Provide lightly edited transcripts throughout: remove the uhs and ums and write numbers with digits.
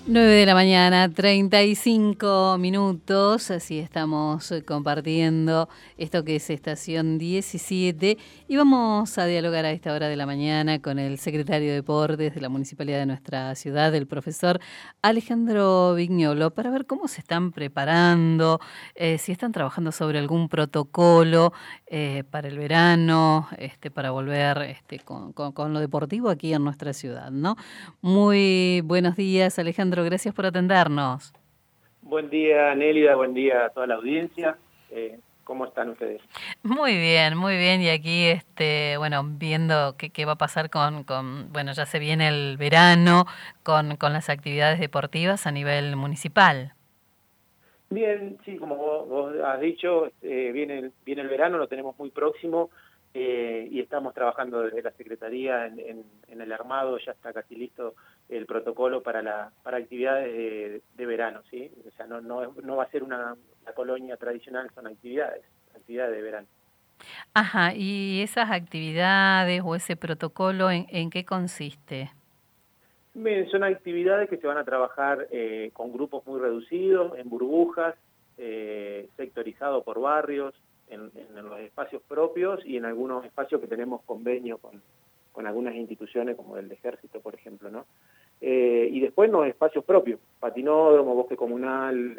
9 de la mañana, 35 minutos, así estamos compartiendo esto que es Estación 17 y vamos a dialogar a esta hora de la mañana con el secretario de Deportes de la Municipalidad de nuestra ciudad, el profesor Alejandro Viñolo, para ver cómo se están preparando, si están trabajando sobre algún protocolo para el verano, para volver con lo deportivo aquí en nuestra ciudad, ¿no? Muy buenos días, Alejandro, gracias por atendernos. Buen día, Nélida, buen día a toda la audiencia. ¿Cómo están ustedes? Muy bien, y aquí, bueno, viendo qué va a pasar bueno, ya se viene el verano, con las actividades deportivas a nivel municipal. Bien, sí, como vos has dicho, viene el verano, lo tenemos muy próximo y estamos trabajando desde la Secretaría en el armado, ya está casi listo el protocolo para actividades de verano, ¿sí? O sea, no va a ser una colonia tradicional, son actividades de verano. Ajá, y esas actividades o ese protocolo, ¿en qué consiste? Bien, son actividades que se van a trabajar con grupos muy reducidos, en burbujas, sectorizado por barrios, en los espacios propios y en algunos espacios que tenemos convenio con algunas instituciones como el Ejército, por ejemplo, ¿no? Y después los espacios propios, patinódromo, bosque comunal,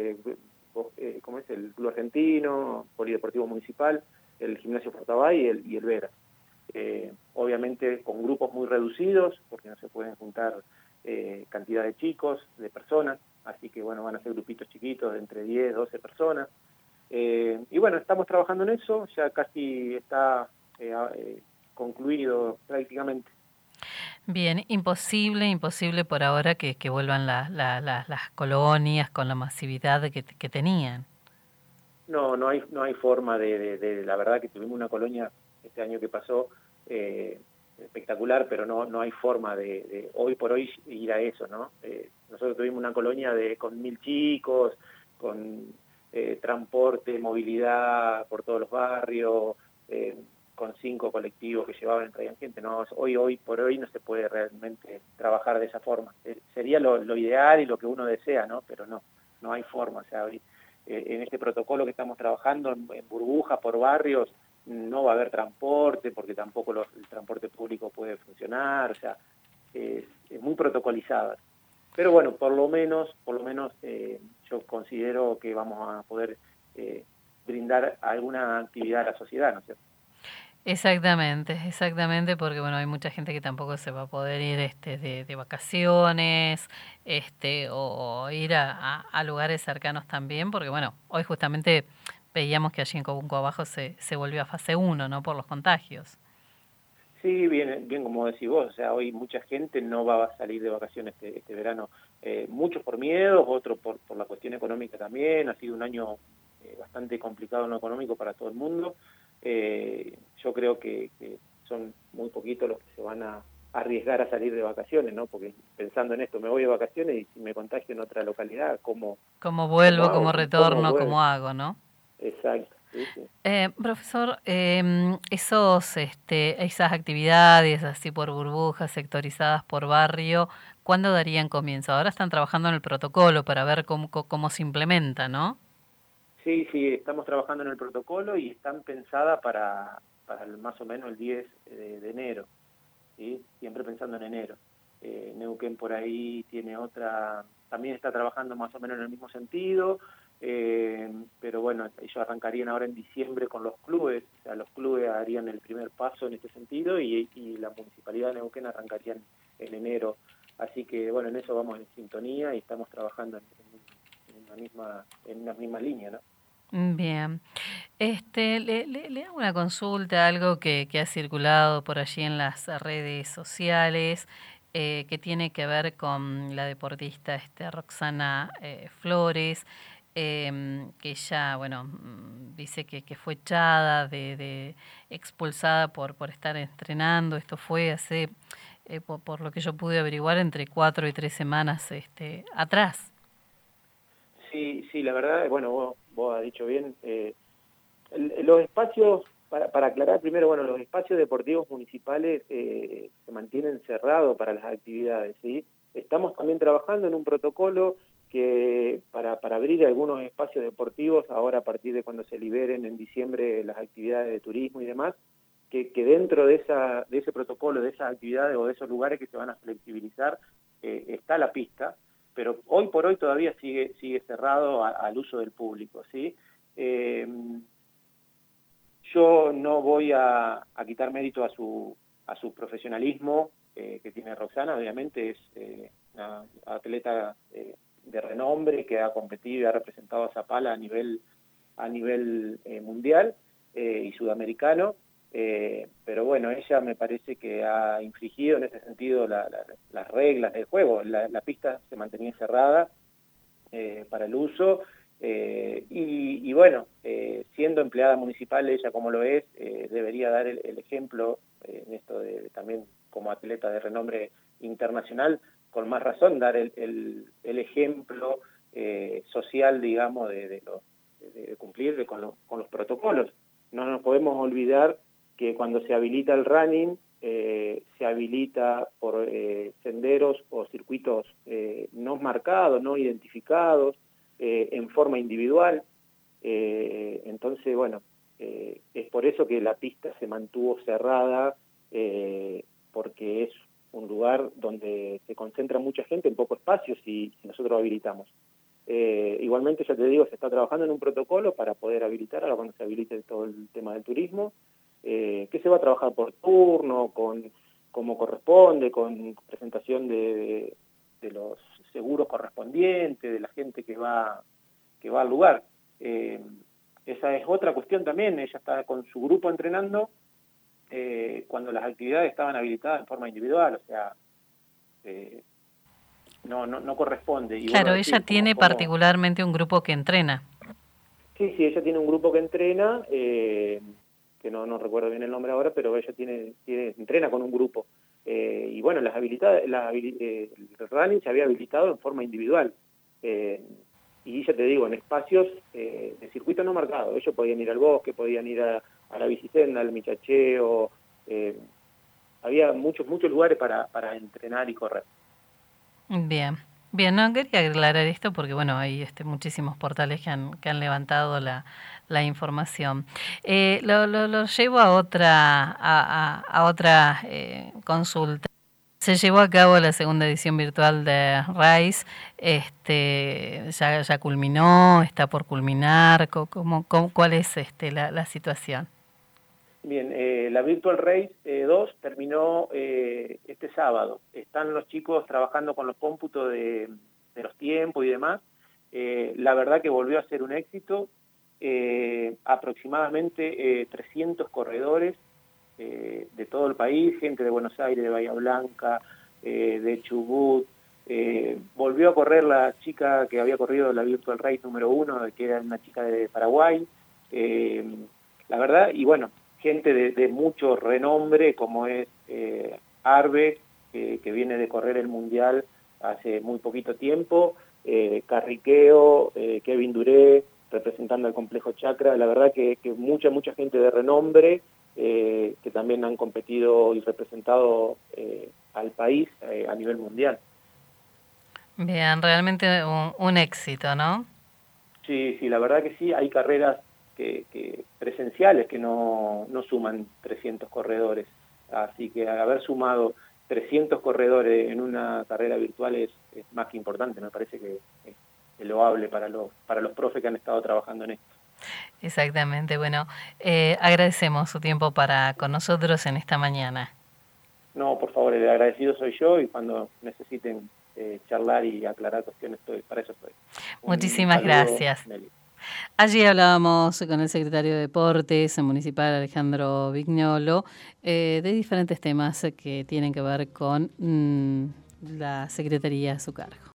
¿cómo es? El Club Argentino, Polideportivo Municipal, el Gimnasio Fortabay y el Vera. Obviamente con grupos muy reducidos, porque no se pueden juntar cantidad de chicos, de personas, así que bueno, van a ser grupitos chiquitos de entre 10, 12 personas. Y bueno, estamos trabajando en eso, ya casi está concluido prácticamente. Bien, imposible por ahora que vuelvan las colonias con la masividad que tenían. No hay forma la verdad que tuvimos una colonia este año que pasó espectacular, pero no hay forma de hoy por hoy ir a eso, ¿no? Nosotros tuvimos una colonia con 1000 chicos, con transporte, movilidad por todos los barrios, con 5 colectivos que llevaban y traían gente. No, hoy por hoy no se puede realmente trabajar de esa forma. Sería lo ideal y lo que uno desea, ¿no? Pero no hay forma. O sea, hoy, en este protocolo que estamos trabajando en burbujas por barrios, no va a haber transporte porque tampoco el transporte público puede funcionar, o sea, es muy protocolizada. Pero bueno, por lo menos yo considero que vamos a poder brindar alguna actividad a la sociedad, ¿no es cierto? Exactamente, porque bueno, hay mucha gente que tampoco se va a poder ir de vacaciones, o ir a lugares cercanos también, porque bueno, hoy justamente veíamos que allí en Cobunco abajo se volvió a fase 1, ¿no? Por los contagios. Sí, bien como decís vos, o sea, hoy mucha gente no va a salir de vacaciones este verano, muchos por miedo, otros por la cuestión económica también, ha sido un año bastante complicado en lo económico para todo el mundo. Yo creo que son muy poquitos los que se van a arriesgar a salir de vacaciones, ¿no? Porque pensando en esto, me voy de vacaciones y si me contagio en otra localidad, ¿Cómo cómo vuelvo, hago? cómo ¿Cómo retorno, vuelvo? cómo hago, no? Exacto, sí, sí. Profesor, esas actividades así por burbujas, sectorizadas por barrio, ¿cuándo darían comienzo? Ahora están trabajando en el protocolo para ver cómo se implementa, ¿no? Sí, estamos trabajando en el protocolo y están pensadas para más o menos el 10 de enero, ¿sí? Siempre pensando en enero. Neuquén por ahí tiene otra, también está trabajando más o menos en el mismo sentido, pero bueno, ellos arrancarían ahora en diciembre con los clubes, o sea, los clubes harían el primer paso en este sentido y la Municipalidad de Neuquén arrancaría en enero. Así que bueno, en eso vamos en sintonía y estamos trabajando en una misma línea, ¿no? Bien. Le hago una consulta, algo que ha circulado por allí en las redes sociales, que tiene que ver con la deportista Roxana Flores, que ella, bueno, dice que fue echada, expulsada por estar entrenando. Esto fue hace, por lo que yo pude averiguar, entre 4 y 3 semanas atrás. Sí, la verdad, bueno, vos has dicho bien, los espacios, para aclarar primero, bueno, los espacios deportivos municipales se mantienen cerrados para las actividades, ¿sí? Estamos también trabajando en un protocolo que para abrir algunos espacios deportivos, ahora a partir de cuando se liberen en diciembre las actividades de turismo y demás, que dentro de ese protocolo, de esas actividades o de esos lugares que se van a flexibilizar, está la pista, pero hoy por hoy todavía sigue cerrado al uso del público, ¿sí? Yo no voy a quitar mérito a su profesionalismo que tiene Roxana, obviamente es una atleta de renombre que ha competido y ha representado a Zapala a nivel mundial y sudamericano, pero bueno, ella me parece que ha infringido en ese sentido las reglas del juego. La pista se mantenía cerrada para el uso, y bueno, siendo empleada municipal ella como lo es, debería dar el ejemplo en esto también como atleta de renombre internacional, con más razón dar el ejemplo social, digamos, de cumplir con los protocolos. No nos podemos olvidar que cuando se habilita el running, se habilita por senderos o circuitos no marcados, no identificados, en forma individual. Entonces, bueno, es por eso que la pista se mantuvo cerrada, porque es un lugar donde se concentra mucha gente en poco espacio si nosotros habilitamos. Igualmente, ya te digo, se está trabajando en un protocolo para poder habilitar, ahora cuando se habilite todo el tema del turismo, que se va a trabajar por turno, como corresponde, con presentación de los seguros correspondientes, de la gente que va al lugar. Esa es otra cuestión también. Ella está con su grupo entrenando cuando las actividades estaban habilitadas en forma individual, o sea, no corresponde. Y claro, ella tiene particularmente un grupo que entrena. Sí, ella tiene un grupo que entrena, que no recuerdo bien el nombre ahora, pero ella entrena con un grupo. Y bueno, el running se había habilitado en forma individual. Y ya te digo, en espacios de circuito no marcado. Ellos podían ir al bosque, podían ir a la bicicenda, al michacheo. Había muchos lugares para entrenar y correr. Bien. Bien, no quería aclarar esto porque bueno, hay muchísimos portales que han levantado la información. Lo llevo a otra consulta. Se llevó a cabo la segunda edición virtual de RISE. Ya culminó, está por culminar. ¿Cuál es la situación? Bien, la Virtual Race 2 terminó este sábado. Están los chicos trabajando con los cómputos de los tiempos y demás. La verdad que volvió a ser un éxito. Aproximadamente 300 corredores de todo el país, gente de Buenos Aires, de Bahía Blanca, de Chubut. Volvió a correr la chica que había corrido la Virtual Race número 1, que era una chica de Paraguay. La verdad, y bueno, gente de mucho renombre, como es Arbe, que viene de correr el Mundial hace muy poquito tiempo, Carriqueo, Kevin Duré, representando al complejo Chakra. La verdad que mucha gente de renombre, que también han competido y representado al país a nivel mundial. Bien, realmente un éxito, ¿no? Sí, la verdad que sí. Hay carreras que presenciales que no suman 300 corredores, así que haber sumado 300 corredores en una carrera virtual es más que importante. Me parece que es loable para los profes que han estado trabajando en esto. Exactamente, bueno, agradecemos su tiempo con nosotros en esta mañana. No, por favor, el agradecido soy yo, y cuando necesiten charlar y aclarar cuestiones, para eso estoy. Muchísimas gracias. Nelly. Allí hablábamos con el secretario de Deportes municipal, Alejandro Vignolo, de diferentes temas que tienen que ver con la Secretaría a su cargo.